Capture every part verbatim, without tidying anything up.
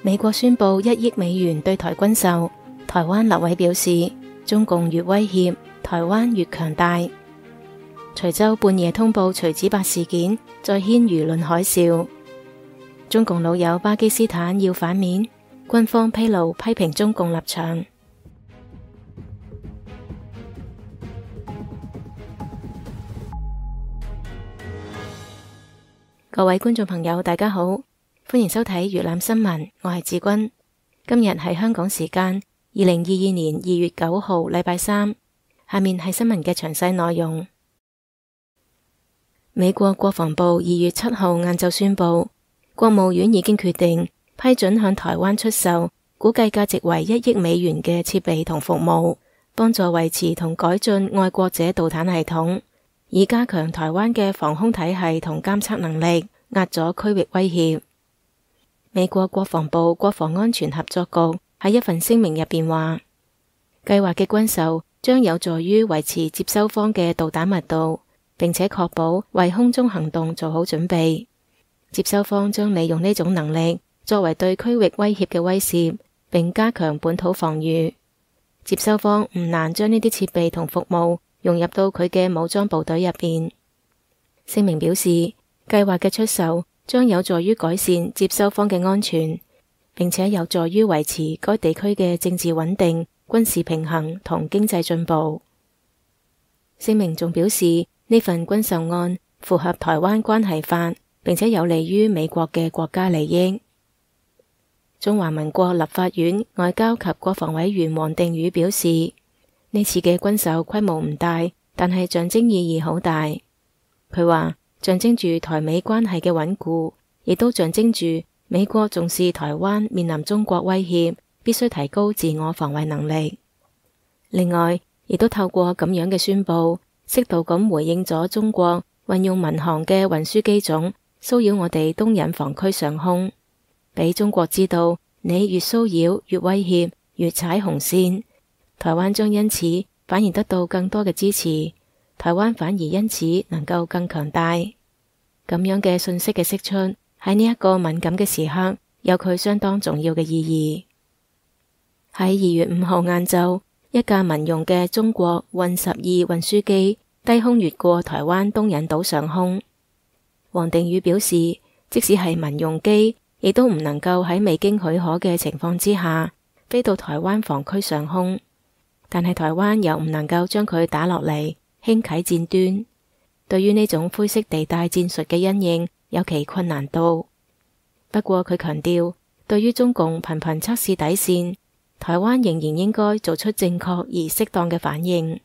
美國宣布一億美元對台軍售，台灣立委表示，中共越威脅，台灣越強大。徐州半夜通報徐子壩事件，再掀輿論海嘯。中共老友巴基斯坦要反面，軍方披露批評中共立場。各位觀眾朋友，大家好，歡迎收睇粵覽新聞，我係志君。今日係香港時間二零二二年二月九號，禮拜三。下面係新聞嘅詳細內容。美國國防部二月七號晏晝宣布，國務院已經決定批准向台灣出售估計價值為一億美元嘅設備同服務，幫助維持同改進愛國者導彈系統，以加強台灣嘅防空體系同監測能力，壓咗區域威脅。美國國防部國防安全合作局喺一份聲明入邊話，計劃嘅軍售將有助於維持接收方嘅導彈密度，並且確保為空中行動做好準備。接收方將利用呢種能力作為對區域威脅嘅威懾，並加強本土防禦。接收方唔難將呢啲設備同服務融入到佢嘅武裝部隊入邊。聲明表示，計劃嘅出售將有助於改善接收方嘅安全，並且有助於維持該地區嘅政治穩定、軍事平衡同經濟進步。聲明仲表示，呢份軍售案符合台灣關係法，並且有利於美國嘅國家利益。中華民國立法院外交及國防委員王定宇表示，呢次嘅軍售規模唔大，但係象徵意義好大。佢話，象徵住台美關係嘅穩固，亦都象徵住美國重視台灣面臨中國威脅，必須提高自我防衛能力。另外，亦都透過咁樣嘅宣佈，適度咁回應咗中國運用民航嘅運輸機種騷擾我哋東引防區上空，俾中國知道你越騷擾越威脅越踩紅線，台灣將因此反而得到更多嘅支持，台灣反而因此能夠更強大。咁樣嘅信息嘅釋出喺呢一個敏感嘅時刻，有佢相當重要嘅意義。喺二月五號晏晝，一架民用嘅中國運十二運輸機低空越過台灣東引島上空。王定宇表示，即使係民用機，亦都唔能夠喺未經許可嘅情況之下飛到台灣防區上空，但係台灣又唔能夠將佢打落嚟，輕啟戰端。對於呢種灰色地帶戰術嘅因應有其困難度。不過佢強調，對於中共頻頻測試底線，台灣仍然應該做出正確而適當嘅反應。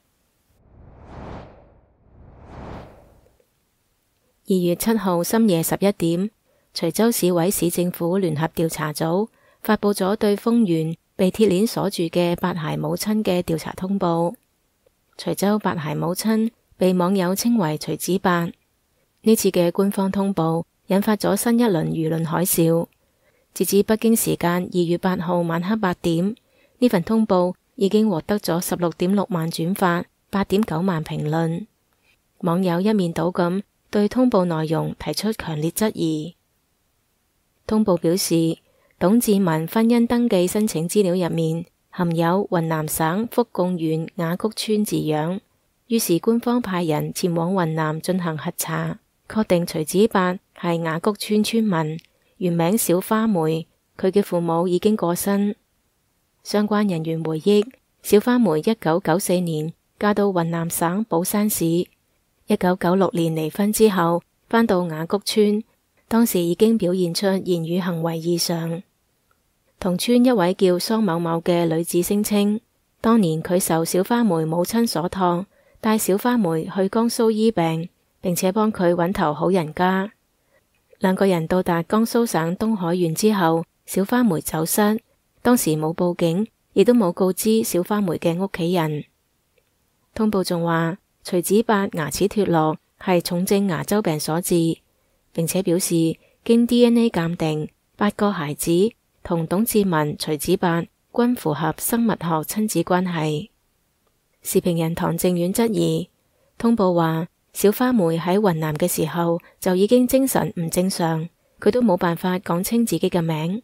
二月七號深夜十一點，徐州市委市政府聯合調查組發佈咗對豐原被鐵鏈鎖住嘅八孩母親嘅調查通報。徐州八孩母親被網友稱為徐子壩。呢次嘅官方通報引發咗新一輪輿論海嘯。截至北京時間二月八號晚黑八點，呢份通報已經獲得咗十六點六萬轉發，八點九萬評論。網友一面倒咁對通報內容提出強烈質疑。通報表示，董志文婚姻登記申請資料入面含有雲南省福貢縣雅谷村字樣，於是官方派人前往雲南進行核查，確定徐子壩係雅谷村村民，原名小花梅，佢嘅父母已經過身。相關人員回憶，小花梅一九九四年嫁到雲南省保山市，一九九六年離婚之後返到雅谷村，當時已經表現出言語行為異常。同村一位叫桑某某嘅女子聲稱，當年佢受小花梅母親所託，帶小花梅去江蘇醫病，並且幫佢揾頭好人家。兩個人到達江蘇省東海縣之後，小花梅走失，當時冇報警，亦都冇告知小花梅嘅屋企人。通報仲話，徐子壩牙齒脫落係重症牙周病所致，並且表示經 D N A 鑑定，八個孩子同董志文、徐子壩均符合生物學親子關係。時評人唐正遠質疑，通報話小花梅喺雲南嘅時候就已經精神唔正常，佢都冇辦法講清自己嘅名，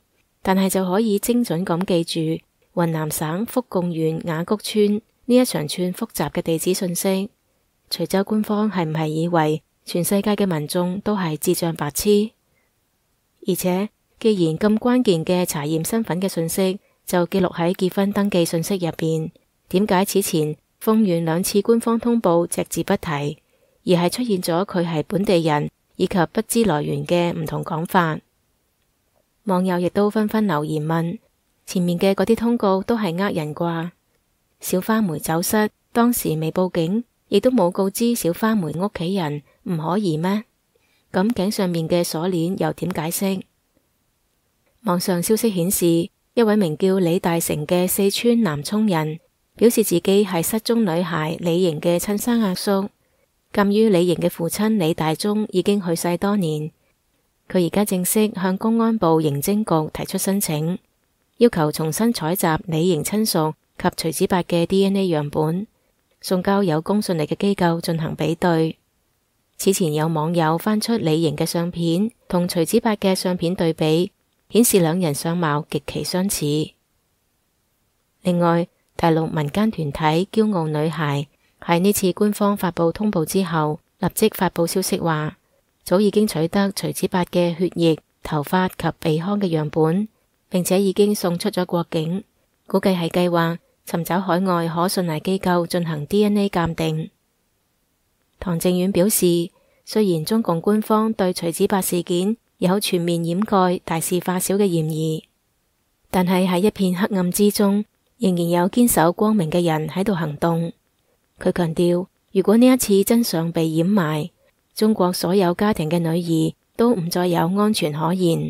但係就可以精準咁記住雲南省福貢縣雅谷村呢一長串複雜嘅地址信息。徐州官方係唔係以為全世界嘅民眾都係智障白痴？而且既然咁關鍵嘅查驗身份嘅信息就記錄喺結婚登記信息入邊，點解此前豐縣兩次官方通報隻字不提，而係出現咗佢係本地人以及不知來源嘅唔同講法？網友亦都紛紛留言問：前面嘅嗰啲通告都係呃人啩？小花梅走失，當時未報警，亦都冇告知小花梅屋企人，唔可疑咩？咁頸上面嘅鎖鏈又點解釋？網上消息顯示，一位名叫李大成嘅四川南充人表示自己係失蹤女孩李瑩嘅親生阿叔。鑒於李瑩嘅父親李大忠已經去世多年，佢而家正式向公安部刑偵局提出申請，要求重新採集李瑩親屬及徐子伯嘅 D N A 樣本，送交有公信力嘅機構進行比對。此前有網友翻出李瑩嘅相片同徐子伯嘅相片對比，顯示兩人相貌極其相似。另外，大陸民間團體驕傲女孩喺呢次官方發佈通報之後，立即發佈消息話，早已經取得徐子伯嘅血液、頭髮及鼻腔嘅樣本，並且已經送出咗國境，估計係計劃尋找海外可信賴機構進行 D N A 鑑定。唐靖遠表示，雖然中共官方對徐子伯事件有全面掩蓋、大事化小嘅嫌疑，但係喺一片黑暗之中，仍然有堅守光明嘅人喺度行動。佢強調，如果呢一次真相被掩埋，中國所有家庭嘅女兒都唔再有安全可言。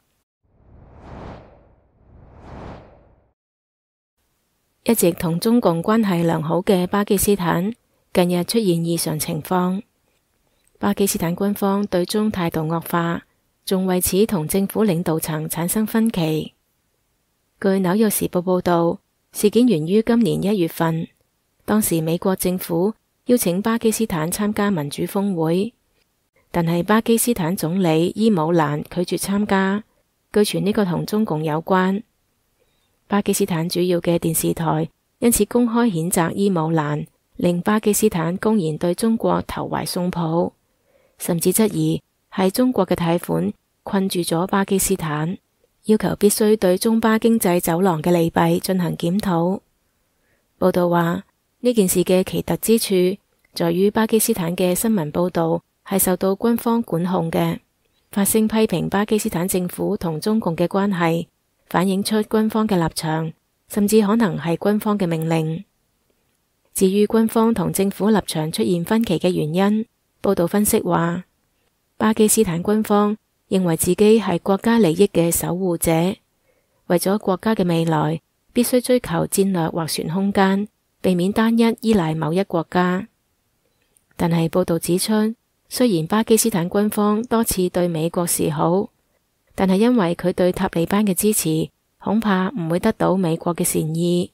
一直同中共關係良好嘅巴基斯坦近日出現異常情況，巴基斯坦軍方對中態度惡化，仲為此同政府領導層產生分歧。據紐約時報報道，事件源於今年一月份，當時美國政府邀請巴基斯坦參加民主峰會，但係巴基斯坦總理伊姆蘭拒絕參加，據傳呢個同中共有關。巴基斯坦主要嘅電視台因此公開譴責伊姆蘭，令巴基斯坦公然對中國投懷送抱，甚至質疑係中國嘅貸款困住咗巴基斯坦，要求必須對中巴經濟走廊嘅利弊進行檢討。報道話，呢件事嘅奇特之處在於巴基斯坦嘅新聞報道係受到軍方管控嘅，發聲批評巴基斯坦政府同中共嘅關係，反映出軍方嘅立場，甚至可能係軍方嘅命令。至於軍方同政府立場出現分歧嘅原因，報道分析話，巴基斯坦軍方認為自己係國家利益嘅守護者，為咗國家嘅未來，必須追求戰略斡旋空間，避免單一依賴某一國家。但係報道指出，雖然巴基斯坦軍方多次對美國示好，但係因為佢對塔利班嘅支持，恐怕唔會得到美國嘅善意。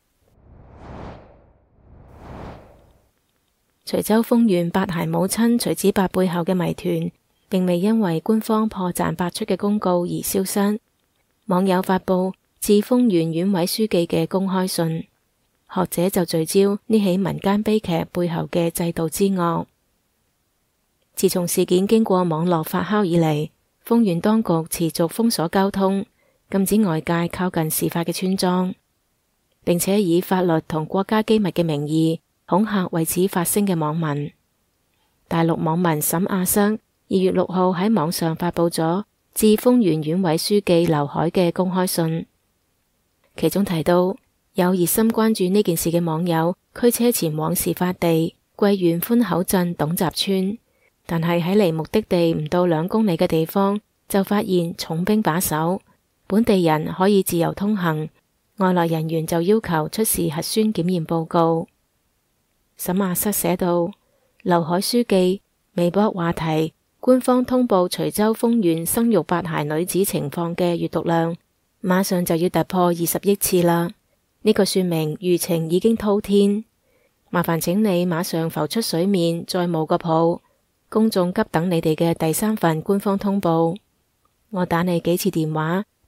徐州豐縣八孩母親徐子伯背後嘅謎團，並未因為官方破綻百出嘅公告而消失。網友發佈致豐縣縣委書記嘅公開信，學者就聚焦呢起民間悲劇背後嘅制度之惡。自從事件經過網絡發酵以嚟，豐縣當局持續封鎖交通，禁止外界靠近事發嘅村莊，並且以法律同國家機密嘅名義恐嚇為此發聲嘅網民。大陸網民沈亞瑟二月六號喺網上發佈咗致豐縣縣委書記劉海嘅公開信，其中提到有熱心關注呢件事嘅網友驅車前往事發地貴縣寬口鎮董集村，但係喺離目的地唔到兩公里嘅地方就發現重兵把守，本地人可以自由通行，外來人員就要求出示核酸檢驗報告。沈亞瑟寫道，劉海書記微博話題官方通報徐州豐縣生育八孩女子情況嘅閱讀量馬上就要突破二十億次啦，呢個說明輿情已經滔天，麻煩請你馬上浮出水面，再冒個泡，公眾急等你哋嘅第三份官方通報。我打你幾次電話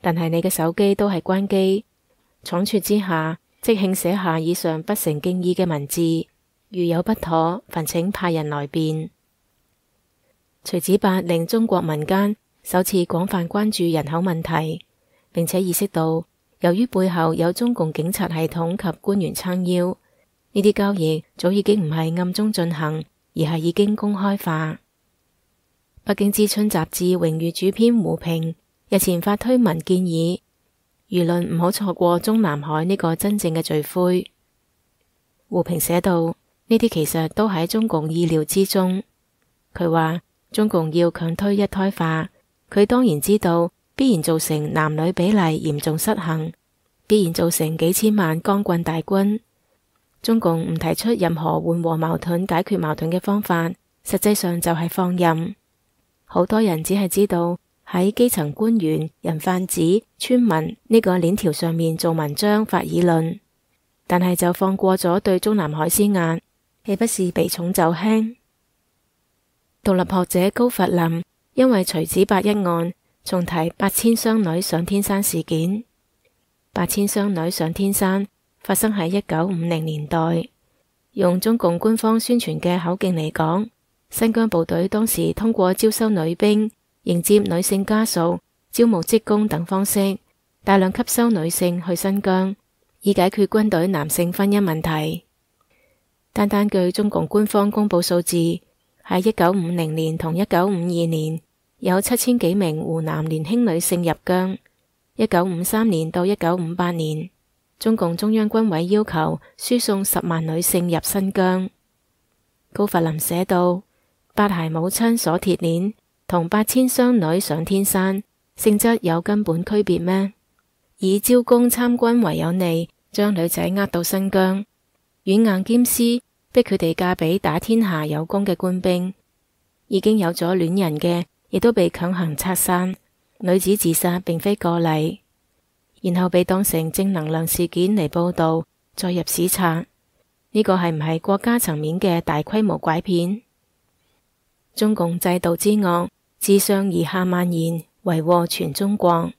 但係你嘅手機都係關機。倉促之下，即興寫下以上不成敬意嘅文字，如有不妥，煩請派人來辯。徐子伯令中國民間首次廣泛關注人口問題，並且意識到由於背後有中共警察系統及官員撐腰，呢啲交易早已經唔係暗中進行，而係已經公開化。北京之春雜誌榮譽主編胡平日前發推文建議輿論唔好錯過中南海呢個真正嘅罪魁。胡平寫道：呢啲其實都喺中共意料之中。佢話中共要強推一胎化，佢當然知道必然造成男女比例嚴重失衡，必然造成幾千萬光棍大軍。中共唔提出任何緩和矛盾、解決矛盾嘅方法，實際上就係放任。好多人只係知道喺基層官員、人販子、村民呢個鏈條上面做文章、發議論，但係就放過咗對中南海施壓，豈不是避重就輕？獨立學者高弗林因為徐子伯一案，重提八千雙女上天山事件。八千雙女上天山發生喺一九五零年代，用中共官方宣傳嘅口徑嚟講，新疆部隊當時通過招收女兵、迎接女性家屬、招募職工等方式，大量吸收女性去新疆，以解決軍隊男性婚姻問題。單單據中共官方公布數字，喺一九五零年同一九五二年，有七千幾名湖南年輕女性入疆。一九五三年到一九五八年，中共中央軍委要求輸送十萬女性入新疆。高弗林寫道：八孩母親鎖鐵鏈同八千雙女上天山性質有根本區別咩？以招工參軍為有利，將女仔呃到新疆，軟硬兼施，逼佢哋嫁俾打天下有功嘅官兵。已經有咗戀人嘅，亦都被強行拆散。女子自殺並非個例，然後被當成正能量事件嚟報道，再入史冊。呢個係唔係國家層面嘅大規模拐騙？中共制度之惡，自上而下蔓延，為禍全中國。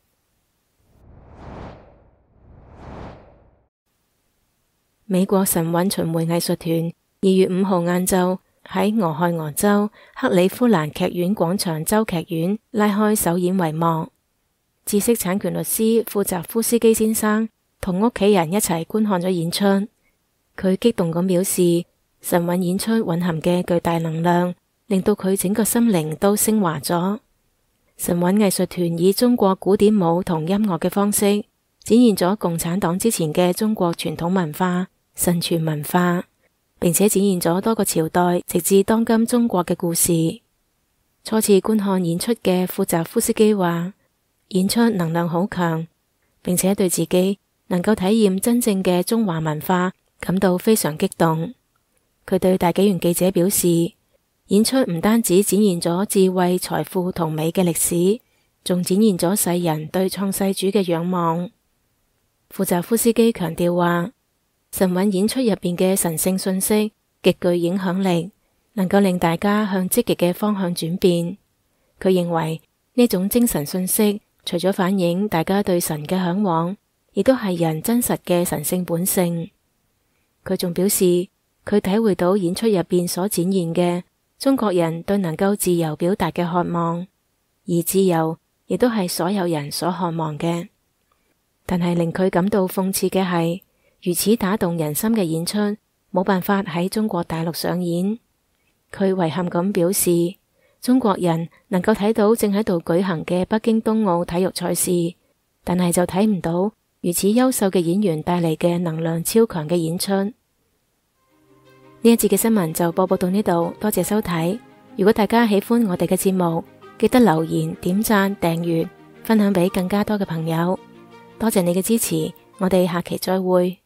美國神韻巡迴藝術團二月五號晏晝喺俄亥俄州克里夫蘭劇院廣場州劇院拉開首演帷幕。知識產權律師庫澤夫斯基先生同屋企人一齊觀看咗演出，佢激動咁表示，神韻演出蘊含嘅巨大能量，令到佢整個心靈都升華咗。神韻藝術團以中國古典舞同音樂嘅方式，展現咗共產黨之前嘅中國傳統文化、神傳文化，並且展現咗多個朝代直至當今中國嘅故事。初次觀看演出嘅庫澤夫斯基話，演出能量好強，並且對自己能夠體驗真正嘅中華文化感到非常激動。佢對大紀元記者表示，演出唔單止展現咗智慧、財富同美嘅歷史，仲展現咗世人對創世主嘅仰望。庫澤夫斯基強調話，神韻演出入邊嘅神聖信息極具影響力，能夠令大家向積極嘅方向轉變。佢認為呢種精神信息，除咗反映大家對神嘅向往，亦都係人真實嘅神聖本性。佢仲表示，佢體會到演出入邊所展現嘅中國人對能夠自由表達嘅渴望，而自由亦都係所有人所渴望嘅。但係令佢感到諷刺嘅係，如此打動人心嘅演出，冇辦法喺中國大陸上演。佢遺憾咁表示，中國人能夠睇到正喺度舉行嘅北京冬奧體育賽事，但係就睇唔到如此優秀嘅演員帶嚟嘅能量超強嘅演出。呢一節嘅新聞就播報到呢度，多謝收睇。如果大家喜歡我哋嘅節目，記得留言、點讚、訂閱、分享俾更加多嘅朋友。多謝你嘅支持，我哋下期再會。